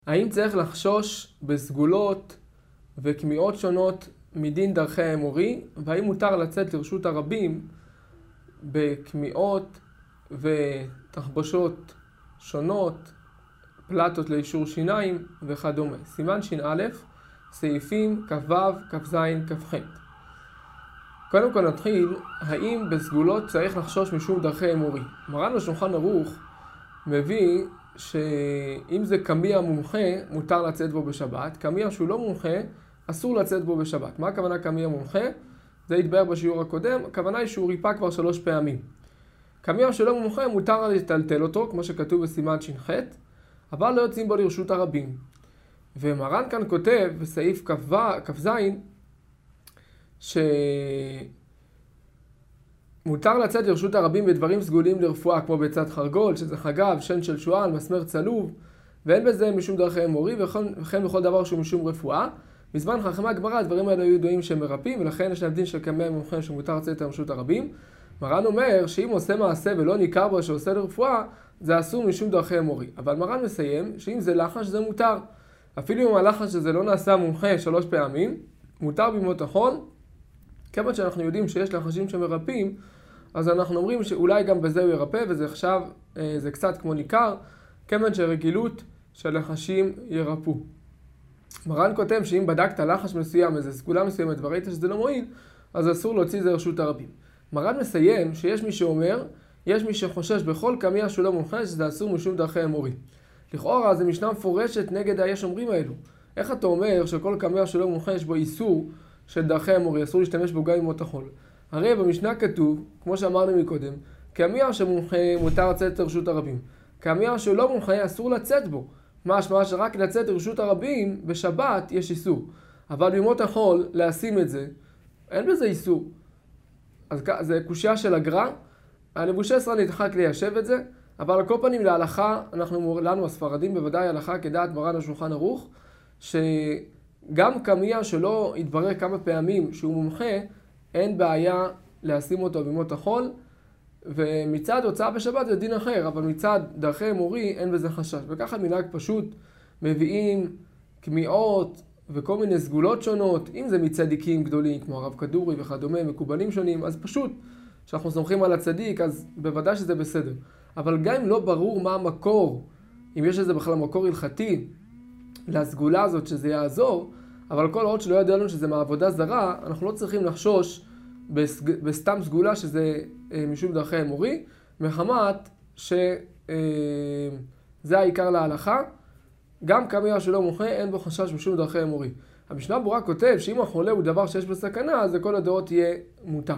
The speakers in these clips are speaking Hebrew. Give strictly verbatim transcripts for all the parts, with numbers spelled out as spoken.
האם צריך לחשוש בסגולות וכמיעות שונות מדין דרכי האמורי, והאם מותר לצאת לרשות הרבים בכמיעות ותחבושות שונות, פלטות לאישור שיניים וכדומה. סימן ש"א, סעיפים כ"ו, כ"ז, כ"ח. קודם כל נתחיל, האם בסגולות צריך לחשוש משום דרכי אמורי? מרן בשולחן ערוך מביא שאם זה קמיע מומחה, מותר לצאת בו בשבת. קמיע שהוא לא מומחה, אסור לצאת בו בשבת. מה הכוונה קמיע מומחה? זה התבהר בשיעור הקודם. הכוונה היא שהוא ריפא כבר שלוש פעמים. קמיע שלא מומחה, מותר לטלטל אותו, כמו שכתוב בסימן ש"ח, אבל לא יוצאים בו לרשות הרבים. ומרן כאן כותב בסעיף כ"ז, שמותר לצאת לרשות הרבים בדברים סגולים לרפואה, כמו ביצת חרגול, שזה חגב, שן של שועל, מסמר צלוב, ואין בזה משום דרכי אמורי, וכן בכל דבר שהוא משום רפואה. בזמן חכמי הגמרא הדברים האלה היו ידועים שהם מרפאים, ולכן יש להם דין של קמיע מומחה שמותר לצאת לרשות הרבים. מרן אומר שאם עושה מעשה ולא ניכר בו שעושה לרפואה, זה אסור משום דרכי אמורי. אבל מרן מסיים שאם זה לחש זה מותר. אפילו אם הלחש הזה לא נעשה מומחה שלוש פעמים, מותר בימות החול. כיוון שאנחנו יודעים שיש לחשים שמרפאים, אז אנחנו אומרים שאולי גם בזה הוא ירפא, וזה עכשיו, זה קצת כמו ניכר, כיוון שרגילות של לחשים ירפאו. מרן כותב שאם בדקת לחש מסוים, איזו סגולה מסוימת, וראית שזה לא מועיל, אז אסור להוציא זה לרשות הרבים. מרן מסיים שיש מי שאומר, יש מי שחושש בכל קמיע שהוא לא מומחה, שזה אסור משום דרכי אמורי. לכאורה זה משנה מפורשת נגד היש אומרים האלו. איך אתה אומר שכל קמיע שלא מומחה יש בו איסור של דרכי אמורי, אסור להשתמש בו גם בימות החול? הרי במשנה כתוב, כמו שאמרנו מקודם, קמיע שמומחה מותר לצאת לרשות הרבים. קמיע שלא מומחה אסור לצאת בו. משמע שרק לצאת לרשות הרבים בשבת יש איסור. אבל בימות החול להשים את זה, אין בזה איסור. אז זה קושיה של הגר"א. הנבושי ישראל נדחק ליישב את זה, אבל על כל פנים להלכה, אנחנו, לנו הספרדים בוודאי הלכה כדעת מרן השולחן ערוך, שגם קמיע שלא יתברר כמה פעמים שהוא מומחה, אין בעיה להשים אותו בימות החול, ומצד הוצאה בשבת זה דין אחר, אבל מצד דרכי אמורי אין בזה חשש. וככה מנהג פשוט מביאים קמיעות וכל מיני סגולות שונות, אם זה מצדיקים גדולים כמו הרב כדורי וכדומה, מקובלים שונים, אז פשוט שאנחנו סומכים על הצדיק, אז בוודאי שזה בסדר. אבל גם אם לא ברור מה המקור, אם יש לזה בכלל מקור הלכתי לסגולה הזאת שזה יעזור, אבל כל עוד שלא ידע לנו שזה מעבודה זרה, אנחנו לא צריכים לחשוש בסג... בסתם סגולה שזה אה, משום דרכי אמורי, מחמת שזה אה, העיקר להלכה. גם קמיע שלא מומחה אין בו חשש משום דרכי אמורי. המשנה ברורה כותב שאם החולה הוא דבר שיש בסכנה, אז לכל הדעות יהיה מותר.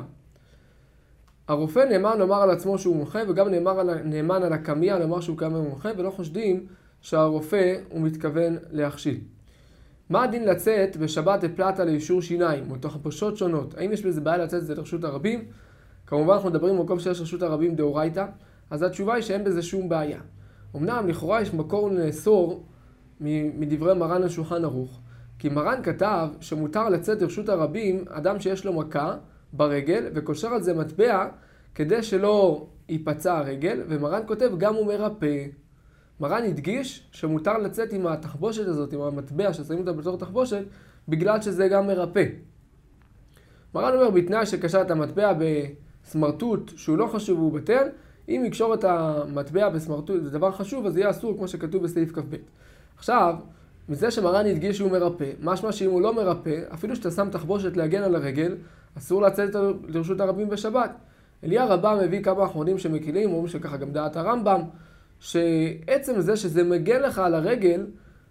הרופא נאמן לומר על עצמו שהוא מומחה, וגם נאמן על, נאמן על הקמיע לומר שהוא קמיע מומחה, ולא חושדים שהרופא הוא מתכוון להכשיל. מה הדין לצאת בשבת לפלטה לאישור שיניים, או תחבושות שונות? האם יש בזה בעיה לצאת את זה לרשות הרבים? כמובן אנחנו מדברים במקום שיש רשות הרבים דאורייתא, אז התשובה היא שאין בזה שום בעיה. אמנם לכאורה יש מקור לאסור מדברי מרן השולחן ערוך, כי מרן כתב שמותר לצאת לרשות הרבים אדם שיש לו מכה ברגל וקושר על זה מטבע כדי שלא ייפצע הרגל, ומרן כותב גם הוא מרפא. מרן הדגיש שמותר לצאת עם התחבושת הזאת, עם המטבע ששמים אותה בתור תחבושת, בגלל שזה גם מרפא. מרן אומר בתנאי שקשר את המטבע בסמרטוט שהוא לא חשוב והוא בטל, אם יקשור את המטבע בסמרטוט, זה דבר חשוב, אז יהיה אסור כמו שכתוב בסעיף כ"ב. עכשיו, מזה שמרן הדגיש שהוא מרפא, משמע שאם הוא לא מרפא, אפילו שאתה שם תחבושת להגן על הרגל, אסור לצאת לרשות הרבים בשבת. אליה רבה מביא כמה אחרונים שמקילים, אומרים שככה גם דעת הרמב"ם, שעצם זה שזה מגן לך על הרגל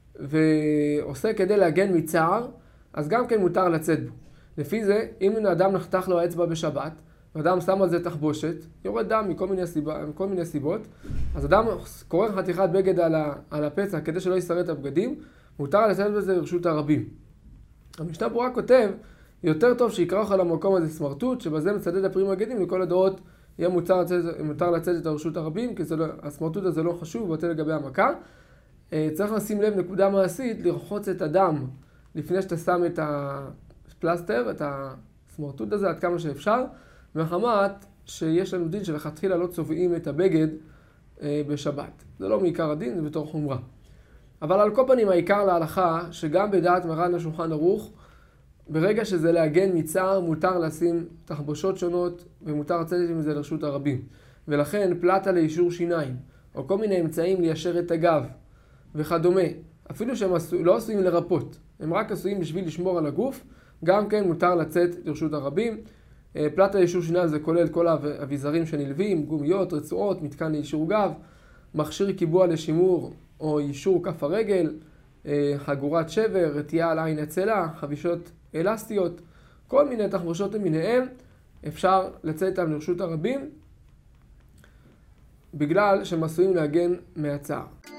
ועושה כדי להגן מצער, אז גם כן מותר לצאת בו. לפי זה, אם אדם נחתך לו האצבע בשבת, ואדם שם על זה תחבושת, יורד דם מכל מיני, סיבה, מכל מיני סיבות, אז אדם קורא חתיכת בגד על, ה, על הפצע כדי שלא יסרט הבגדים, מותר לצאת בזה לרשות הרבים. המשנה ברורה כותב, יותר טוב שיקרא לך למקום הזה סמרטוט, שבזה מצדד הפרי מגדים, לכל הדעות יהיה מותר לצאת, מותר לצאת את הרשות הרבים, כי לא, הסמרטוט הזה לא חשוב, ואתה לגבי המכה. צריך לשים לב נקודה מעשית, לרחוץ את הדם לפני שאתה שם את הפלסטר, את הסמרטוט הזה עד כמה שאפשר, מחמת שיש לנו דין שלכתחילה לא צובעים את הבגד בשבת. זה לא מעיקר הדין, זה בתור חומרה. אבל על כל פנים העיקר להלכה שגם בדעת מרן השולחן ערוך, ברגע שזה להגן מצער מותר לשים תחבושות שונות ומותר לצאת עם זה לרשות הרבים. ולכן פלטה לאישור שיניים או כל מיני אמצעים ליישר את הגב וכדומה, אפילו שהם עשו, לא עשויים לרפות, הם רק עשויים בשביל לשמור על הגוף, גם כן מותר לצאת לרשות הרבים. פלטה לאישור שיניים זה כולל כל האביזרים שנלווים, גומיות, רצועות, מתקן לאישור גב, מכשיר קיבוע לשימור או אישור כף הרגל, חגורת שבר, רתיעה על עין עצלה, חבישות אלסטיות, כל מיני תחבושות למיניהם אפשר לצאת איתם לרשות הרבים בגלל שהם עשויים להגן מהצער.